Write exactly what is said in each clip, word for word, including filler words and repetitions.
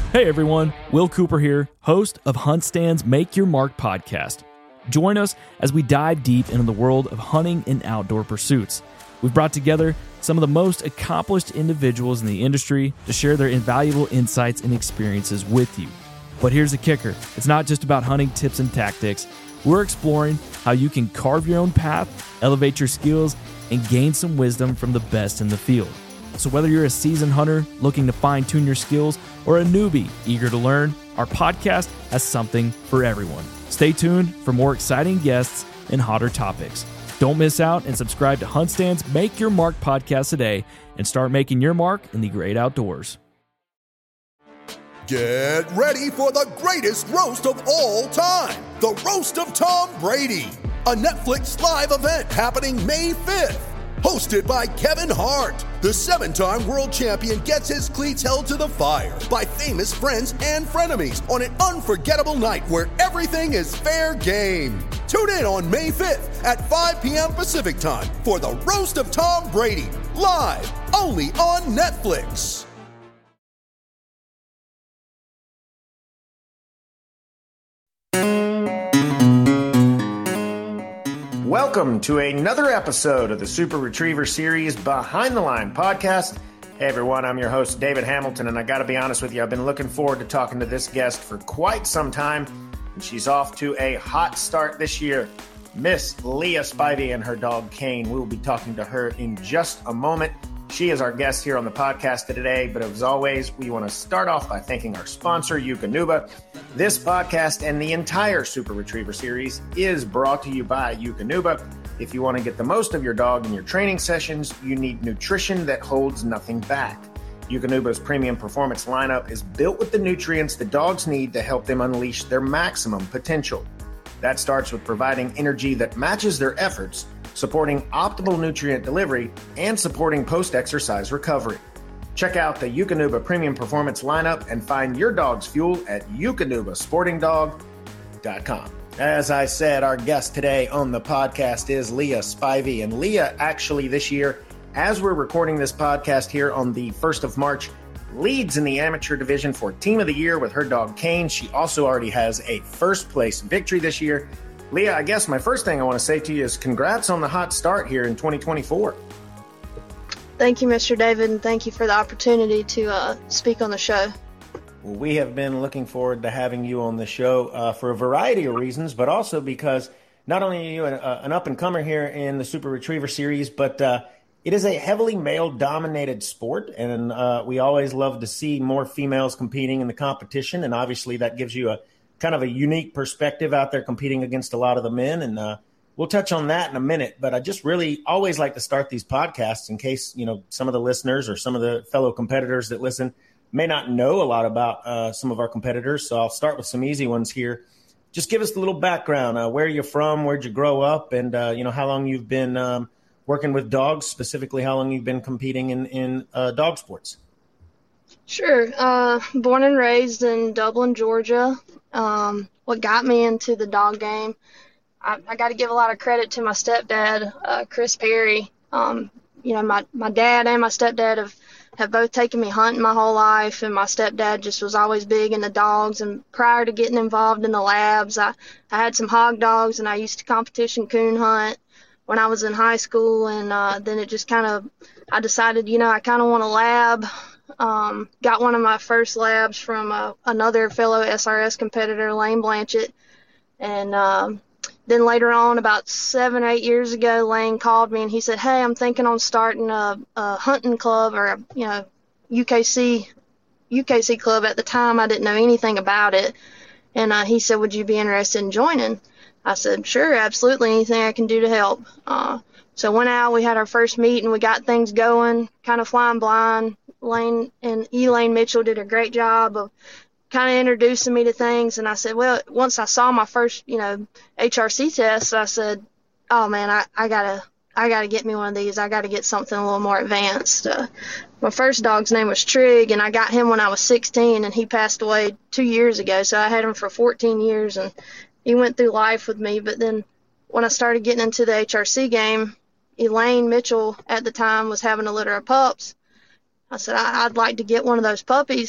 Hey everyone, Will Cooper here, host of HuntStand's Make Your Mark podcast. Join us as we dive deep into the world of hunting and outdoor pursuits. We've brought together some of the most accomplished individuals in the industry to share their invaluable insights and experiences with you. But here's the kicker. It's not just about hunting tips and tactics. We're exploring how you can carve your own path, elevate your skills, and gain some wisdom from the best in the field. So whether you're a seasoned hunter looking to fine-tune your skills or a newbie eager to learn, our podcast has something for everyone. Stay tuned for more exciting guests and hotter topics. Don't miss out and subscribe to HuntStand's Make Your Mark podcast today and start making your mark in the great outdoors. Get ready for the greatest roast of all time, the Roast of Tom Brady, a Netflix live event happening May fifth. Hosted by Kevin Hart, the seven-time world champion gets his cleats held to the fire by famous friends and frenemies on an unforgettable night where everything is fair game. Tune in on May fifth at five p.m. Pacific time for the Roast of Tom Brady, live only on Netflix. Welcome to another episode of the Super Retriever Series Behind the Line podcast. Hey everyone, I'm your host David Hamilton, and I gotta be honest with you, I've been looking forward to talking to this guest for quite some time, and she's off to a hot start this year. Miss Leah Spivey and her dog Kane. We will be talking to her in just a moment. She is our guest here on the podcast today, but as always, we want to start off by thanking our sponsor, Eukanuba. This podcast and the entire Super Retriever series is brought to you by Eukanuba. If you want to get the most of your dog in your training sessions, you need nutrition that holds nothing back. Eukanuba's premium performance lineup is built with the nutrients the dogs need to help them unleash their maximum potential. That starts with providing energy that matches their efforts, supporting optimal nutrient delivery, and supporting post-exercise recovery. Check out the Eukanuba Premium Performance lineup and find your dog's fuel at eukanuba sporting dog dot com. As I said, our guest today on the podcast is Leah Spivey. And Leah, actually this year, as we're recording this podcast here on the first of March, leads in the amateur division for Team of the Year with her dog Kane. She also already has a first place victory this year. Leah, I guess my first thing I want to say to you is congrats on the hot start here in twenty twenty-four. Thank you, Mister David, and thank you for the opportunity to uh, speak on the show. Well, we have been looking forward to having you on the show uh, for a variety of reasons, but also because not only are you an, uh, an up-and-comer here in the Super Retriever series, but uh, it is a heavily male-dominated sport, and uh, we always love to see more females competing in the competition, and obviously that gives you a kind of a unique perspective out there competing against a lot of the men. And uh, we'll touch on that in a minute, but I just really always like to start these podcasts in case, you know, some of the listeners or some of the fellow competitors that listen may not know a lot about uh, some of our competitors. So I'll start with some easy ones here. Just give us a little background, uh, where you're from, where'd you grow up, and, uh, you know, how long you've been um, working with dogs, specifically how long you've been competing in, in uh, dog sports. Sure. Uh, born and raised in Dublin, Georgia. Um, what got me into the dog game, I, I got to give a lot of credit to my stepdad, uh, Chris Perry. Um, you know, my, my dad and my stepdad have, have both taken me hunting my whole life, and my stepdad just was always big into dogs. And prior to getting involved in the labs, I, I had some hog dogs, and I used to competition coon hunt when I was in high school. And uh, then it just kind of, I decided, you know, I kind of want a lab. Um, got one of my first labs from uh, another fellow S R S competitor, Lane Blanchett. And um, then later on, about seven or eight years ago, Lane called me and he said, hey, I'm thinking on starting a, a hunting club or, a, you know, U K C, U K C club. At the time, I didn't know anything about it. And uh, he said, would you be interested in joining? I said, sure, absolutely. Anything I can do to help. Uh, so went out, we had our first meeting, we got things going, kind of flying blind. Lane and Elaine Mitchell did a great job of kind of introducing me to things. And I said, well, once I saw my first, you know, H R C test, I said, oh man, I, I gotta, I gotta get me one of these. I gotta get something a little more advanced. Uh, my first dog's name was Trig, and I got him when I was sixteen, and he passed away two years ago. So I had him for fourteen years, and he went through life with me. But then when I started getting into the H R C game, Elaine Mitchell at the time was having a litter of pups. I said, I- I'd like to get one of those puppies.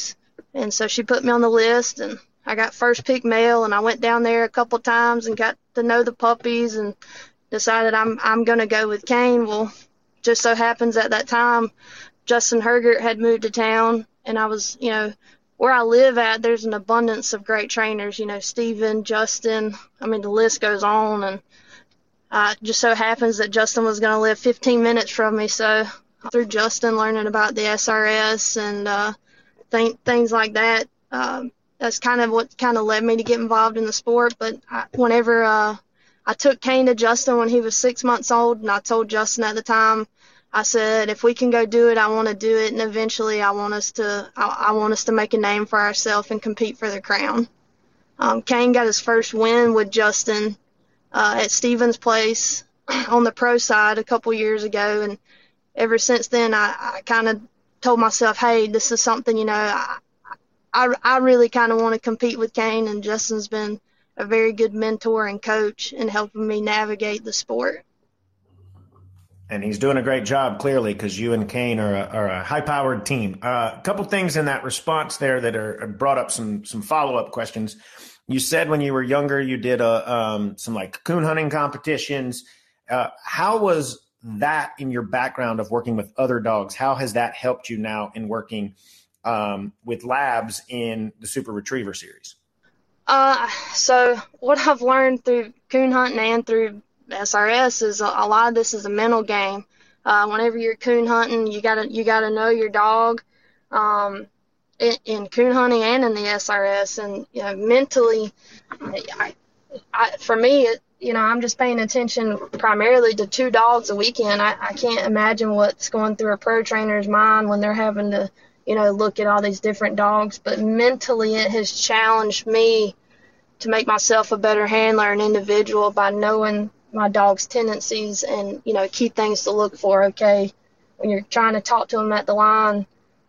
And so she put me on the list, and I got first pick male, and I went down there a couple times and got to know the puppies and decided I'm I'm going to go with Kane. Well, just so happens at that time, Justin Hergert had moved to town, and I was, you know, where I live at, there's an abundance of great trainers, you know, Steven, Justin, I mean, the list goes on, and uh, just so happens that Justin was going to live fifteen minutes from me, so through Justin learning about the S R S and uh, th- things like that, um, that's kind of what kind of led me to get involved in the sport. But I, whenever uh, I took Kane to Justin when he was six months old, and I told Justin at the time, I said, if we can go do it, I want to do it, and eventually I want us to I, I want us to make a name for ourselves and compete for the crown. Um, Kane got his first win with Justin uh, at Stevens Place on the pro side a couple years ago, and ever since then I, I kind of told myself, hey, this is something, you know, I I, I really kind of want to compete with Kane, and Justin's been a very good mentor and coach in helping me navigate the sport. And he's doing a great job, clearly, because you and Kane are a, are a high-powered team. Uh, a couple things in that response there that are brought up some some follow-up questions. You said when you were younger, you did a, um, some like coon hunting competitions. Uh, how was that in your background of working with other dogs? How has that helped you now in working um, with labs in the Super Retriever series? Uh, so what I've learned through coon hunting and through S R S is a, a lot of this is a mental game. Uh, whenever you're coon hunting, you gotta you gotta know your dog, um, in, in coon hunting and in the S R S, and you know mentally, I, I, for me, it, you know, I'm just paying attention primarily to two dogs a weekend. I, I can't imagine what's going through a pro trainer's mind when they're having to, you know, look at all these different dogs. But mentally, it has challenged me to make myself a better handler and individual by knowing my dog's tendencies and, you know, key things to look for. Okay, when you're trying to talk to him at the line,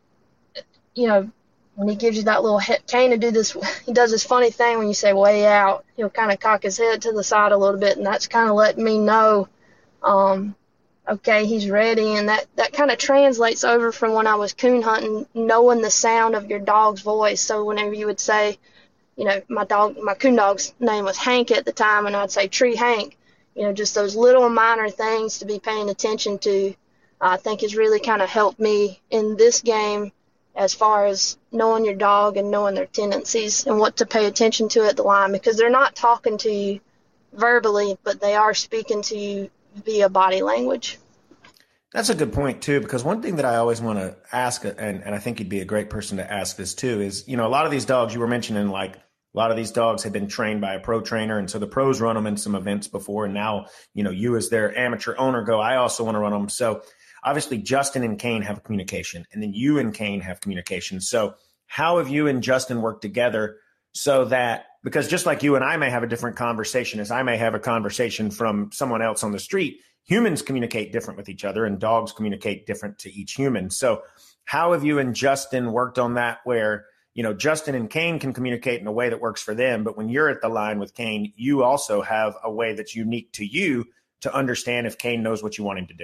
you know, when he gives you that little head, Kane to do this, he does this funny thing when you say way out, he'll kind of cock his head to the side a little bit, and that's kind of letting me know, um, okay, he's ready. And that, that kind of translates over from when I was coon hunting, knowing the sound of your dog's voice. So whenever you would say, you know, my dog, my coon dog's name was Hank at the time, and I'd say Tree Hank, you know, just those little minor things to be paying attention to, uh, I think has really kind of helped me in this game as far as knowing your dog and knowing their tendencies and what to pay attention to at the line, because they're not talking to you verbally, but they are speaking to you via body language. That's a good point, too, because one thing that I always want to ask, and, and I think you'd be a great person to ask this, too, is, you know, a lot of these dogs you were mentioning, like, a lot of these dogs have been trained by a pro trainer, and so the pros run them in some events before, and now, you know, you as their amateur owner go, I also want to run them. So obviously Justin and Kane have communication, and then you and Kane have communication. So how have you and Justin worked together so that, because just like you and I may have a different conversation as I may have a conversation from someone else on the street, humans communicate different with each other and dogs communicate different to each human. So how have you and Justin worked on that where, you know, Justin and Kane can communicate in a way that works for them, but when you're at the line with Kane, you also have a way that's unique to you to understand if Kane knows what you want him to do?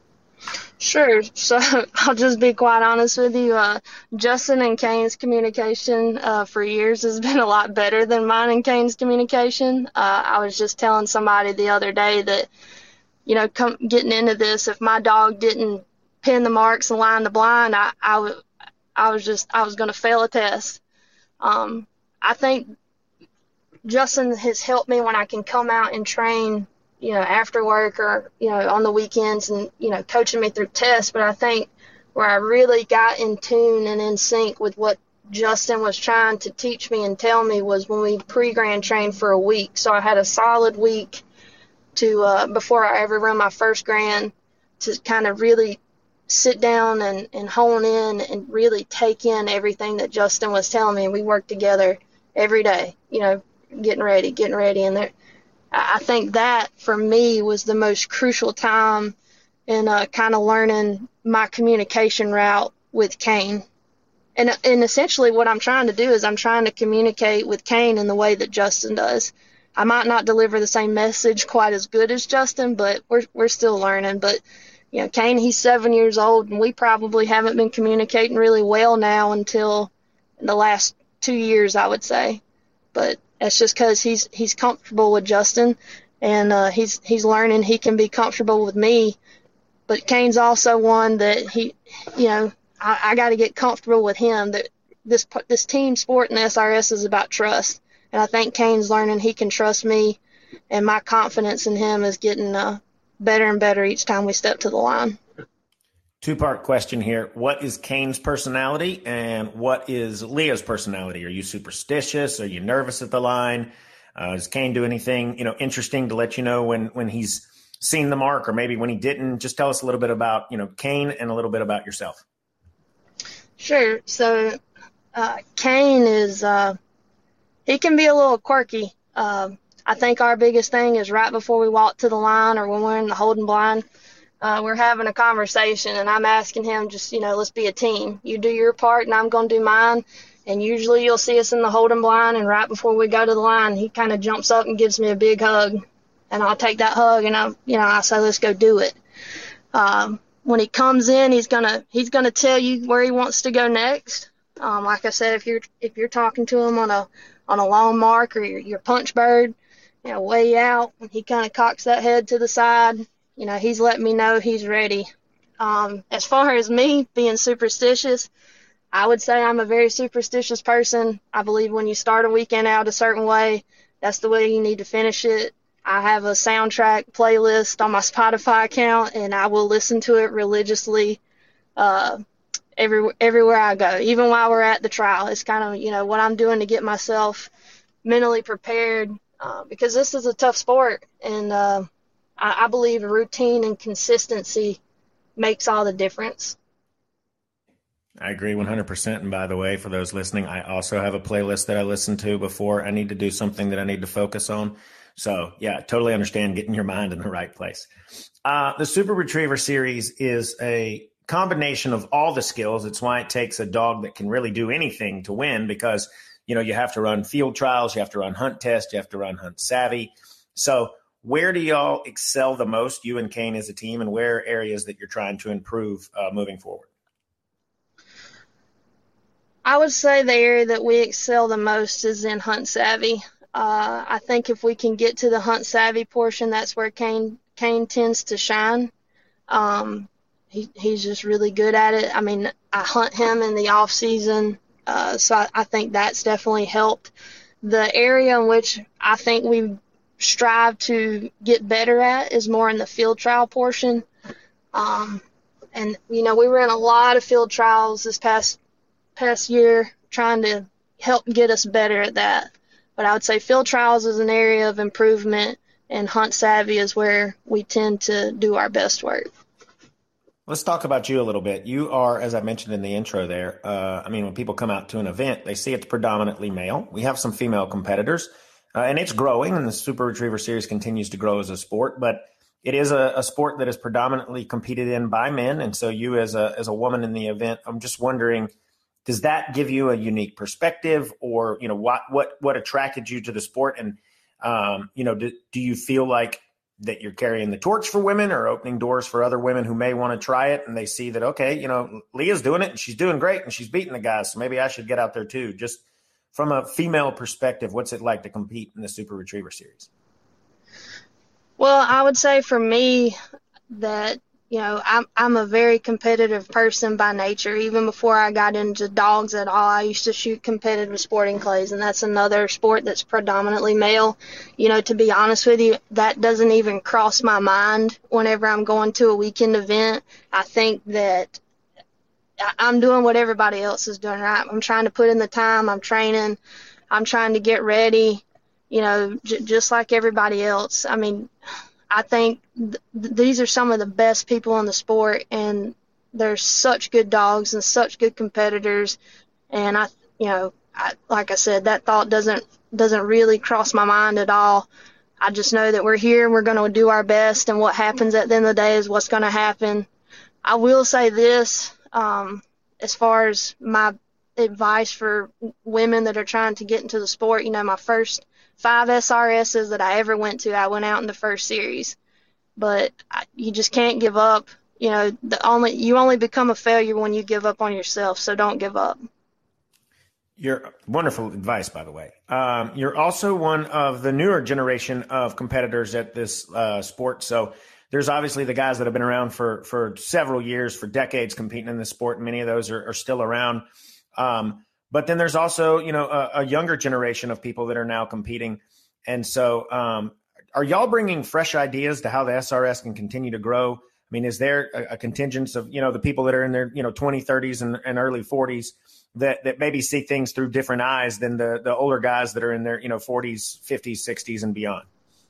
Sure. So I'll just be quite honest with you. Uh, Justin and Kane's communication uh, for years has been a lot better than mine and Kane's communication. Uh, I was just telling somebody the other day that, you know, come, getting into this, if my dog didn't pin the marks and line the blind, I, I, w- I was just, I was going to fail a test. Um, I think Justin has helped me when I can come out and train, you know, after work or, you know, on the weekends and, you know, coaching me through tests. But I think where I really got in tune and in sync with what Justin was trying to teach me and tell me was when we pre-grand trained for a week. So I had a solid week to, uh, before I ever run my first grand, to kind of really sit down and, and hone in and really take in everything that Justin was telling me. And we worked together every day, you know, getting ready, getting ready. And there, I think that for me was the most crucial time in uh, kind of learning my communication route with Kane. And, and essentially what I'm trying to do is I'm trying to communicate with Kane in the way that Justin does. I might not deliver the same message quite as good as Justin, but we're we're still learning. But, you know, Kane, he's seven years old, and we probably haven't been communicating really well now until the last two years, I would say. But that's just because he's he's comfortable with Justin, and uh, he's he's learning he can be comfortable with me. But Kane's also one that he, you know, I, I got to get comfortable with him. That this this team sport in the S R S is about trust, and I think Kane's learning he can trust me, and my confidence in him is getting uh, better and better each time we step to the line. Two-part question here. What is Kane's personality, and what is Leah's personality? Are you superstitious? Are you nervous at the line? Uh, does Kane do anything, you know, interesting to let you know when, when he's seen the mark, or maybe when he didn't? Just tell us a little bit about, you know, Kane, and a little bit about yourself. Sure. So uh, Kane is uh, he can be a little quirky. Uh, I think our biggest thing is right before we walk to the line, or when we're in the holding blind, Uh, we're having a conversation, and I'm asking him, just, you know, let's be a team. You do your part, and I'm going to do mine. And usually you'll see us in the holding blind, and right before we go to the line, he kind of jumps up and gives me a big hug. And I'll take that hug, and I, you know, I say, let's go do it. Um, when he comes in, he's gonna he's gonna tell you where he wants to go next. Um, like I said, if you're if you're talking to him on a on a long mark, or your, your punch bird, you know, way out, and he kind of cocks that head to the side. You know, he's letting me know he's ready. Um, as far as me being superstitious, I would say I'm a very superstitious person. I believe when you start a weekend out a certain way, that's the way you need to finish it. I have a soundtrack playlist on my Spotify account, and I will listen to it religiously uh, every, everywhere I go, even while we're at the trial. It's kind of, you know, what I'm doing to get myself mentally prepared uh, because this is a tough sport, and uh, I, I believe routine and consistency makes all the difference. I agree one hundred percent. And by the way, for those listening, I also have a playlist that I listen to before I need to do something that I need to focus on. So, yeah, totally understand getting your mind in the right place. Uh, the Super Retriever Series is a combination of all the skills. It's why it takes a dog that can really do anything to win, because, you know, you have to run field trials, you have to run hunt tests, you have to run hunt savvy. So where do y'all excel the most, you and Kane as a team, and where are areas that you're trying to improve uh, moving forward? I would say the area that we excel the most is in hunt savvy. Uh, I think if we can get to the hunt savvy portion, that's where Kane Kane tends to shine. Um, he, he's just really good at it. I mean, I hunt him in the off season, uh, so I, I think that's definitely helped. The area in which I think we strive to get better at is more in the field trial portion. Um, and you know, we were in a lot of field trials this past past year trying to help get us better at that. But I would say field trials is an area of improvement, and hunt savvy is where we tend to do our best work. Let's talk about you a little bit. You are, as I mentioned in the intro there, uh, I mean, when people come out to an event, they see it's predominantly male. We have some female competitors, uh, and it's growing, and the Super Retriever Series continues to grow as a sport, but it is a, a sport that is predominantly competed in by men. And so you as a, as a woman in the event, I'm just wondering, does that give you a unique perspective, or, you know, what, what, what attracted you to the sport? And, um, you know, do, do you feel like that you're carrying the torch for women, or opening doors for other women who may want to try it, and they see that, okay, you know, Leah's doing it and she's doing great and she's beating the guys, so maybe I should get out there too? Just from a female perspective, what's it like to compete in the Super Retriever Series? Well, I would say for me that, you know, I'm I'm a very competitive person by nature. Even before I got into dogs at all, I used to shoot competitive sporting clays, and that's another sport that's predominantly male. You know, to be honest with you, that doesn't even cross my mind whenever I'm going to a weekend event. I think that I'm doing what everybody else is doing, right? I'm trying to put in the time. I'm training. I'm trying to get ready, you know, j- just like everybody else. I mean, I think th- these are some of the best people in the sport, and they're such good dogs and such good competitors. And I, you know, I, like I said, that thought doesn't doesn't really cross my mind at all. I just know that we're here and we're going to do our best, and what happens at the end of the day is what's going to happen. I will say this, um, as far as my advice for women that are trying to get into the sport, you know, my first five S R S's that I ever went to, I went out in the first series. But I, you just can't give up. You know, the only you only become a failure when you give up on yourself, so don't give up. You're wonderful advice, by the way. Um, you're also one of the newer generation of competitors at this uh, sport. So there's obviously the guys that have been around for for several years, for decades, competing in the sport. Many of those are, are still around. Um, but then there's also, you know, a, a younger generation of people that are now competing. And so um, are y'all bringing fresh ideas to how the S R S can continue to grow? I mean, is there a, a contingent of, you know, the people that are in their, you know, twenty, thirties and, and early forties that, that maybe see things through different eyes than the, the older guys that are in their, you know, forties, fifties, sixties and beyond?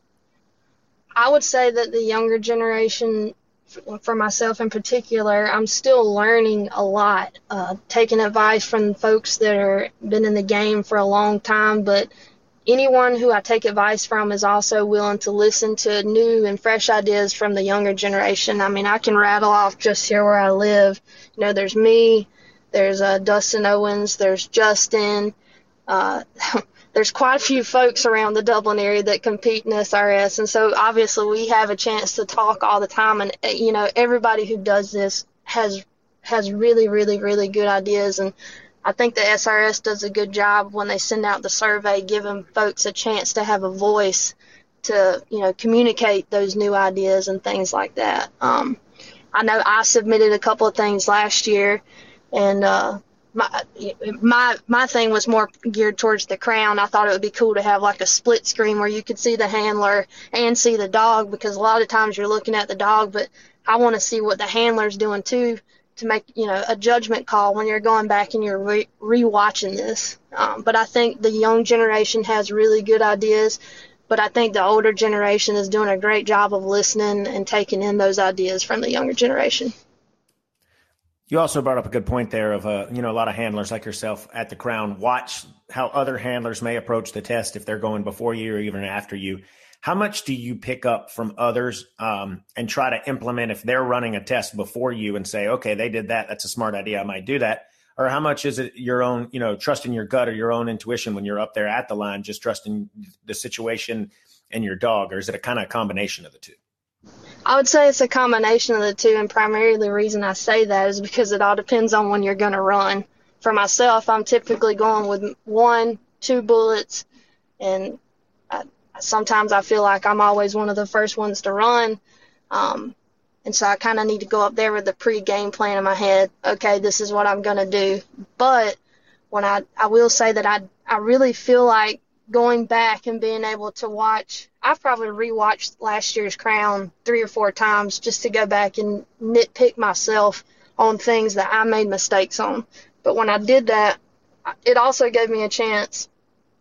I would say that the younger generation, for myself in particular, I'm still learning a lot, uh, taking advice from folks that are been in the game for a long time. But anyone who I take advice from is also willing to listen to new and fresh ideas from the younger generation. I mean, I can rattle off just here where I live. You know, there's me, there's uh, Dustin Owens, there's Justin. Uh, there's quite a few folks around the Dublin area that compete in S R S. And so obviously we have a chance to talk all the time. And, you know, everybody who does this has has really, really, really good ideas. And I think the S R S does a good job when they send out the survey, giving folks a chance to have a voice to, you know, communicate those new ideas and things like that. Um, I know I submitted a couple of things last year, and uh, my my my thing was more geared towards the crown. I thought it would be cool to have like a split screen where you could see the handler and see the dog, because a lot of times you're looking at the dog, but I want to see what the handler's doing too, to make, you know, a judgment call when you're going back and you're re- re-watching this. Um, but I think the young generation has really good ideas, but I think the older generation is doing a great job of listening and taking in those ideas from the younger generation. You also brought up a good point there of, uh, you know, a lot of handlers like yourself at the Crown watch how other handlers may approach the test if they're going before you or even after you. How much do you pick up from others um, and try to implement if they're running a test before you and say, okay, they did that, that's a smart idea, I might do that? Or how much is it your own, you know, trusting your gut or your own intuition when you're up there at the line, just trusting the situation and your dog? Or is it a kind of combination of the two? I would say it's a combination of the two, and primarily the reason I say that is because it all depends on when you're going to run. For myself, I'm typically going with one, two bullets, and I, sometimes I feel like I'm always one of the first ones to run, um, and so I kind of need to go up there with the pre-game plan in my head. Okay, this is what I'm going to do. But when I, I will say that I, I really feel like going back and being able to watch, I've probably rewatched last year's Crown three or four times just to go back and nitpick myself on things that I made mistakes on. But when I did that, it also gave me a chance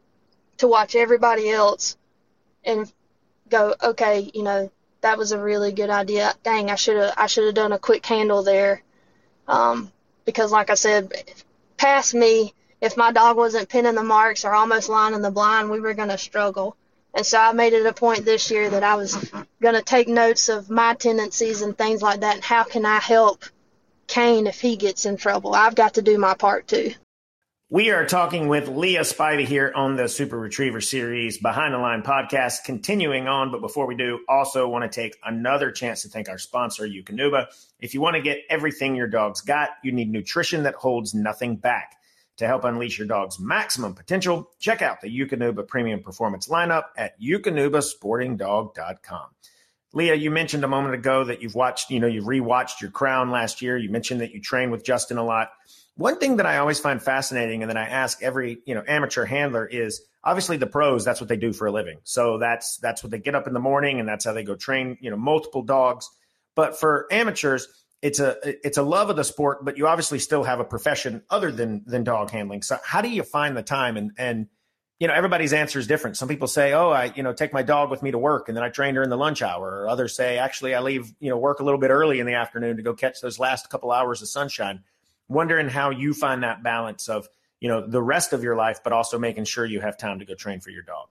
to watch everybody else and go, okay, you know, that was a really good idea. Dang, I should have I should have done a quick handle there. Um, because like I said, past me, if my dog wasn't pinning the marks or almost lining the blind, we were going to struggle. And so I made it a point this year that I was going to take notes of my tendencies and things like that, and how can I help Kane if he gets in trouble. I've got to do my part too. We are talking with Leah Spivey here on the Super Retriever Series Behind the Line podcast, continuing on. But before we do, also want to take another chance to thank our sponsor, Eukanuba. If you want to get everything your dog's got, you need nutrition that holds nothing back. To help unleash your dog's maximum potential, check out the Eukanuba Premium Performance lineup at eukanuba sporting dog dot com. Leah, you mentioned a moment ago that you've watched, you know, you've rewatched your Crown last year. You mentioned that you trained with Justin a lot. One thing that I always find fascinating, and that I ask every, you know, amateur handler, is obviously the pros, that's what they do for a living. So that's that's what they get up in the morning, and that's how they go train, you know, multiple dogs. But for amateurs, It's a it's a love of the sport, but you obviously still have a profession other than than dog handling. So how do you find the time? And and you know, everybody's answer is different. Some people say, oh, I you know take my dog with me to work, and then I train during the lunch hour. Or others say, actually, I leave you know work a little bit early in the afternoon to go catch those last couple hours of sunshine. Wondering how you find that balance of you know the rest of your life, but also making sure you have time to go train for your dog.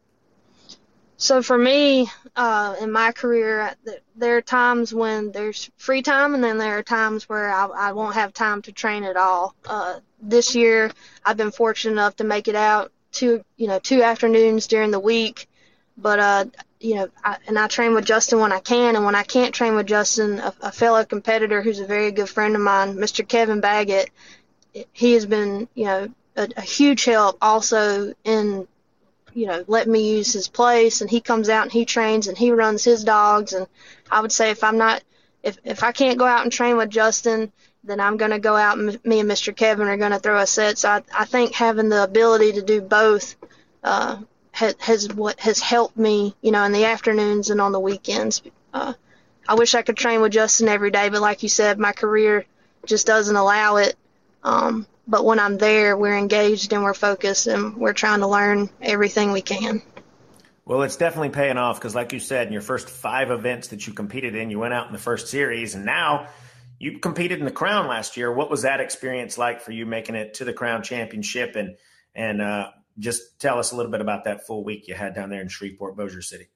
So for me, uh, in my career, there are times when there's free time, and then there are times where I, I won't have time to train at all. Uh, this year, I've been fortunate enough to make it out two, you know, two afternoons during the week. But, uh, you know, I, and I train with Justin when I can, and when I can't train with Justin, a, a fellow competitor who's a very good friend of mine, Mister Kevin Baggett, he has been, you know, a, a huge help also in, you know, letting me use his place, and he comes out and he trains and he runs his dogs. And I would say if I'm not, if, if I can't go out and train with Justin, then I'm going to go out and me and Mister Kevin are going to throw a set. So I, I think having the ability to do both uh, has, has what has helped me, you know, in the afternoons and on the weekends. Uh, I wish I could train with Justin every day, but like you said, my career just doesn't allow it. Um, but when I'm there, we're engaged and we're focused and we're trying to learn everything we can. Well, it's definitely paying off because, like you said, in your first five events that you competed in, you went out in the first series, and now you competed in the Crown last year. What was that experience like for you, making it to the Crown Championship? And and uh, just tell us a little bit about that full week you had down there in Shreveport, Bossier City.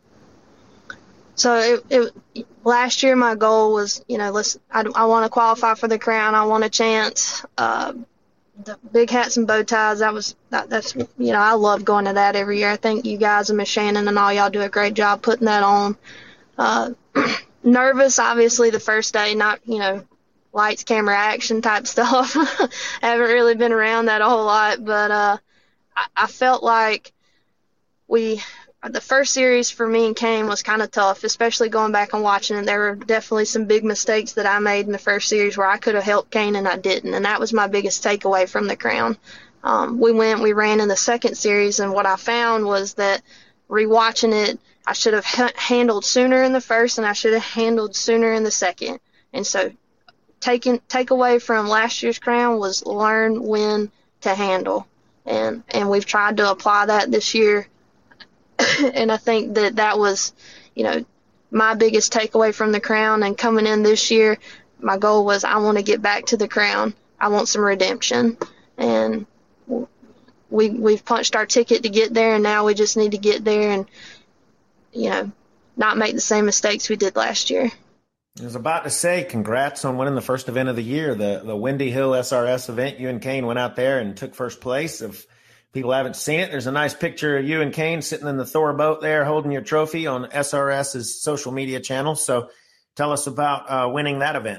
So it, it, last year my goal was, you know, let's, I, I want to qualify for the Crown. I want a chance. Uh, the big hats and bow ties, that was, that, that's, you know, I love going to that every year. I think you guys and Miss Shannon and all y'all do a great job putting that on. Uh, nervous, obviously, the first day, not, you know, lights, camera, action type stuff. I haven't really been around that a whole lot, but uh, I, I felt like we, the first series for me and Kane was kind of tough, especially going back and watching it. There were definitely some big mistakes that I made in the first series where I could have helped Kane and I didn't, and that was my biggest takeaway from the Crown. Um, we went, we ran in the second series, and what I found was that rewatching it, I should have ha- handled sooner in the first, and I should have handled sooner in the second. And so, taking takeaway from last year's Crown was learn when to handle, and and we've tried to apply that this year. And I think that that was, you know, my biggest takeaway from the Crown. And coming in this year, my goal was I want to get back to the Crown. I want some redemption. And we, we've punched our ticket to get there, and now we just need to get there and, you know, not make the same mistakes we did last year. I was about to say, congrats on winning the first event of the year, the, the Windy Hill S R S event. You and Kane went out there and took first place. If people haven't seen it, there's a nice picture of you and Kane sitting in the Thor boat there holding your trophy on SRS's social media channel. So tell us about uh, winning that event.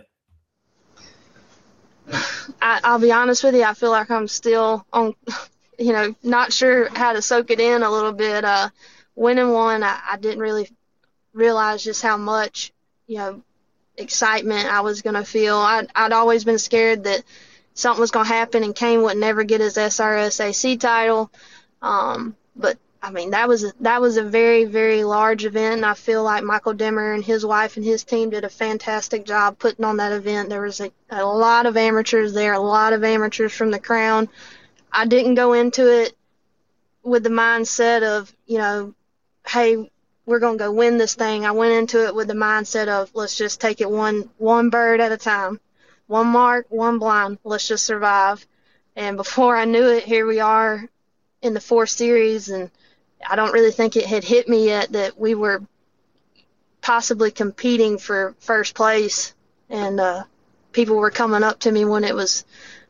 I, I'll be honest with you, I feel like I'm still on, you know, not sure how to soak it in a little bit. Uh, winning one, I, I didn't really realize just how much, you know, excitement I was going to feel. I'd, I'd always been scared that something was going to happen and Kane would never get his S R S A C title. Um, but, I mean, that was, a, that was a very, very large event, and I feel like Michael Demmer and his wife and his team did a fantastic job putting on that event. There was a, a lot of amateurs there, a lot of amateurs from the Crown. I didn't go into it with the mindset of, you know, hey, we're going to go win this thing. I went into it with the mindset of let's just take it one one bird at a time. One mark, one blind. Let's just survive. And before I knew it, here we are in the fourth series, and I don't really think it had hit me yet that we were possibly competing for first place. And uh, people were coming up to me when it was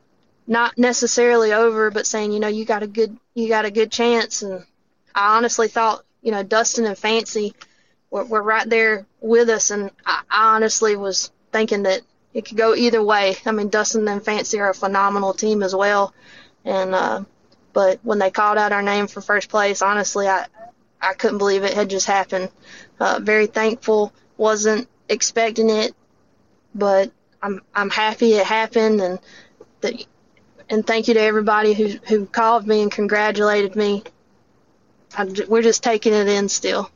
not necessarily over, but saying, you know, you got a good, you got a good chance. And I honestly thought, you know, Dustin and Fancy were, were right there with us, and I, I honestly was thinking that it could go either way. I mean, Dustin and Fancy are a phenomenal team as well. And, uh, but when they called out our name for first place, honestly, I, I couldn't believe it had just happened. Uh, very thankful, wasn't expecting it, but I'm, I'm happy it happened. And that, and thank you to everybody who, who called me and congratulated me. I, we're just taking it in still.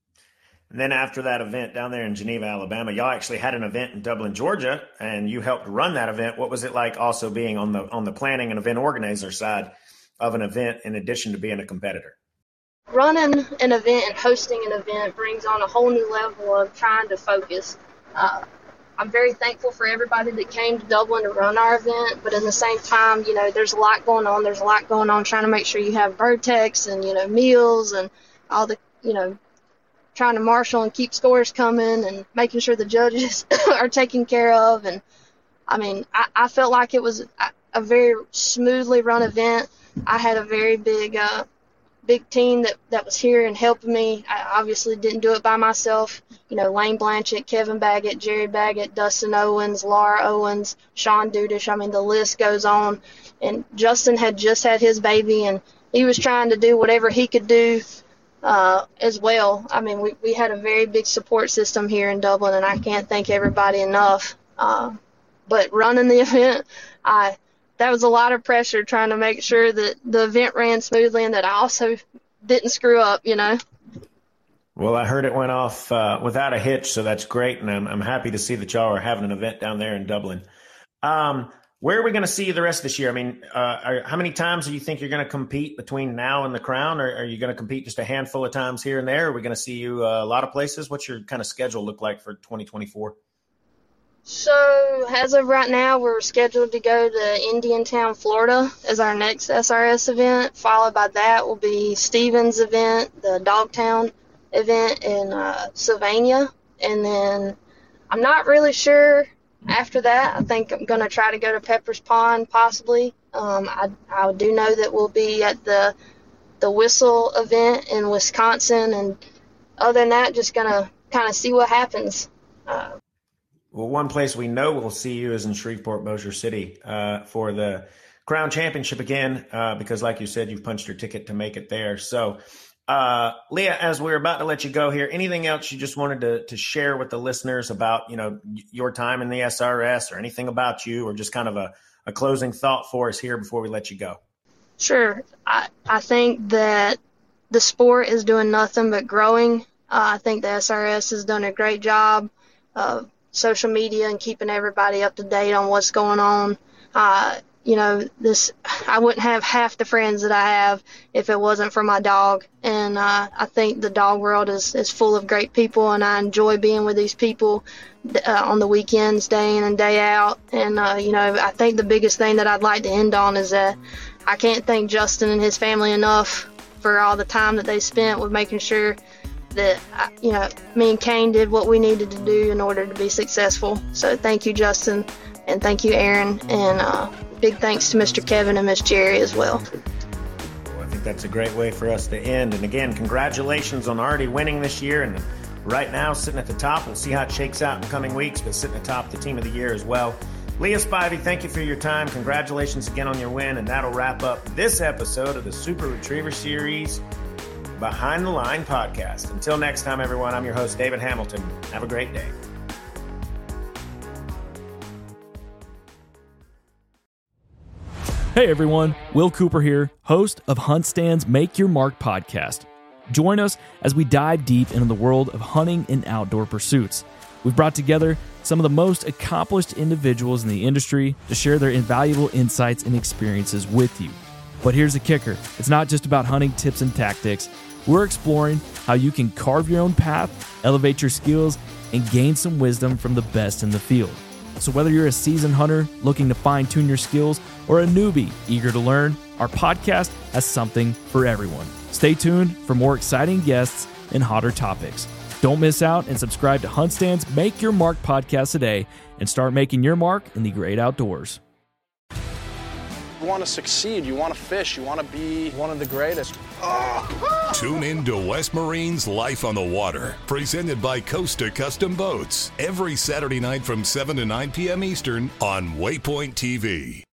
And then after that event down there in Geneva, Alabama, y'all actually had an event in Dublin, Georgia, and you helped run that event. What was it like also being on the on the planning and event organizer side of an event in addition to being a competitor? Running an event and hosting an event brings on a whole new level of trying to focus. Uh, I'm very thankful for everybody that came to Dublin to run our event, but in the same time, you know, there's a lot going on. There's a lot going on trying to make sure you have bird techs and, you know, meals and all the, you know, trying to marshal and keep scores coming and making sure the judges are taken care of. And, I mean, I, I felt like it was a, a very smoothly run event. I had a very big uh, big team that, that was here and helping me. I obviously didn't do it by myself. You know, Lane Blanchett, Kevin Baggett, Jerry Baggett, Dustin Owens, Laura Owens, Sean Dudish. I mean, the list goes on. And Justin had just had his baby, and he was trying to do whatever he could do uh, as well. I mean, we, we had a very big support system here in Dublin, and I can't thank everybody enough. Uh, but running the event, I that was a lot of pressure trying to make sure that the event ran smoothly and that I also didn't screw up, you know. Well, I heard it went off uh, without a hitch, so that's great, and I'm, I'm happy to see that y'all are having an event down there in Dublin. Um, where are we going to see you the rest of this year? I mean, uh, are, how many times do you think you're going to compete between now and the Crown? Or are you going to compete just a handful of times here and there? Are we going to see you uh, a lot of places? What's your kind of schedule look like for twenty twenty-four? So as of right now, we're scheduled to go to Indiantown, Florida as our next S R S event. Followed by that will be Stevens' event, the Dogtown event in uh, Sylvania. And then I'm not really sure after that. I think I'm going to try to go to Pepper's Pond possibly. Um, I, I do know that we'll be at the the Whistle event in Wisconsin. And other than that, just going to kind of see what happens. Uh, Well, one place we know we'll see you is in Shreveport, Bossier City uh, for the Crown Championship again, uh, because like you said, you've punched your ticket to make it there. So, uh, Leah, as we're about to let you go here, anything else you just wanted to, to share with the listeners about, you know, your time in the S R S or anything about you, or just kind of a, a closing thought for us here before we let you go? Sure. I, I think that the sport is doing nothing but growing. Uh, I think the S R S has done a great job of social media and keeping everybody up to date on what's going on. Uh, you know, this, I wouldn't have half the friends that I have if it wasn't for my dog. And uh, I think the dog world is, is full of great people, and I enjoy being with these people uh, on the weekends, day in and day out. And, uh, you know, I think the biggest thing that I'd like to end on is that I can't thank Justin and his family enough for all the time that they spent with making sure that, you know, me and Kane did what we needed to do in order to be successful. So thank you, Justin, and thank you, Aaron, and uh, big thanks to Mister Kevin and Miss Jerry as well. well. I think that's a great way for us to end. And again, congratulations on already winning this year, and right now sitting at the top. We'll see how it shakes out in the coming weeks, but sitting atop the team of the year as well. Leah Spivey, thank you for your time. Congratulations again on your win, and that'll wrap up this episode of the Super Retriever Series Behind the Line podcast. Until next time, everyone, I'm your host, David Hamilton. Have a great day. Hey everyone, Will Cooper here, host of HuntStand's Make Your Mark podcast. Join us as we dive deep into the world of hunting and outdoor pursuits. We've brought together some of the most accomplished individuals in the industry to share their invaluable insights and experiences with you. But here's the kicker. It's not just about hunting tips and tactics. We're exploring how you can carve your own path, elevate your skills, and gain some wisdom from the best in the field. So whether you're a seasoned hunter looking to fine-tune your skills or a newbie eager to learn, our podcast has something for everyone. Stay tuned for more exciting guests and hotter topics. Don't miss out and subscribe to HuntStand's Make Your Mark podcast today and start making your mark in the great outdoors. You want to succeed, you want to fish, you want to be one of the greatest. Oh. Tune in to West Marine's Life on the Water, presented by Costa Custom Boats, every Saturday night from seven to nine p.m. Eastern on Waypoint T V.